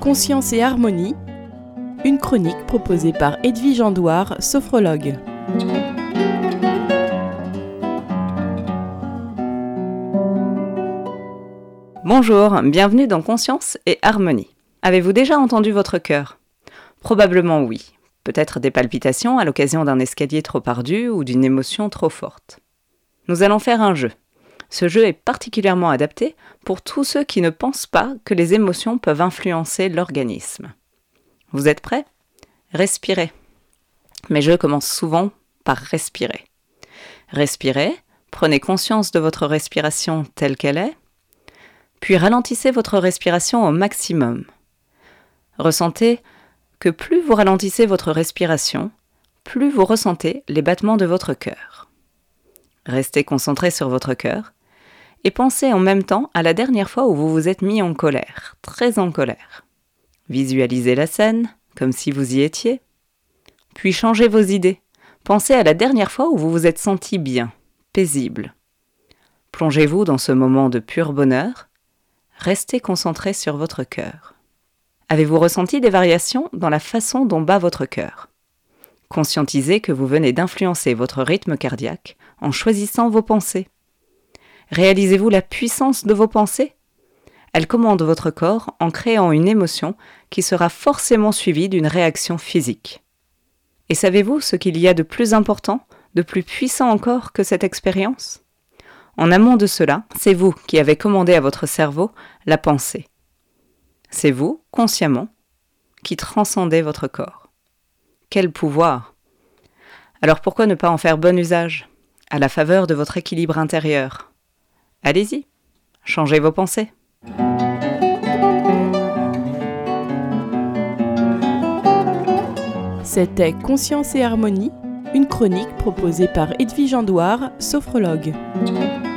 Conscience et harmonie, une chronique proposée par Edwige Andoire, sophrologue. Bonjour, bienvenue dans Conscience et harmonie. Avez-vous déjà entendu votre cœur ? Probablement oui. Peut-être des palpitations à l'occasion d'un escalier trop ardu ou d'une émotion trop forte. Nous allons faire un jeu. Ce jeu est particulièrement adapté pour tous ceux qui ne pensent pas que les émotions peuvent influencer l'organisme. Vous êtes prêts ? Respirez. Mes jeux commencent souvent par respirer. Respirez, prenez conscience de votre respiration telle qu'elle est, puis ralentissez votre respiration au maximum. Ressentez que plus vous ralentissez votre respiration, plus vous ressentez les battements de votre cœur. Restez concentré sur votre cœur et pensez en même temps à la dernière fois où vous vous êtes mis en colère, très en colère. Visualisez la scène, comme si vous y étiez. Puis changez vos idées. Pensez à la dernière fois où vous vous êtes senti bien, paisible. Plongez-vous dans ce moment de pur bonheur. Restez concentré sur votre cœur. Avez-vous ressenti des variations dans la façon dont bat votre cœur ? Conscientisez que vous venez d'influencer votre rythme cardiaque en choisissant vos pensées. Réalisez-vous la puissance de vos pensées ? Elles commandent votre corps en créant une émotion qui sera forcément suivie d'une réaction physique. Et savez-vous ce qu'il y a de plus important, de plus puissant encore que cette expérience ? En amont de cela, c'est vous qui avez commandé à votre cerveau la pensée. C'est vous, consciemment, qui transcendez votre corps. Quel pouvoir ! Alors pourquoi ne pas en faire bon usage, à la faveur de votre équilibre intérieur ? Allez-y, changez vos pensées. C'était Conscience et harmonie, une chronique proposée par Edwige Andoire, sophrologue.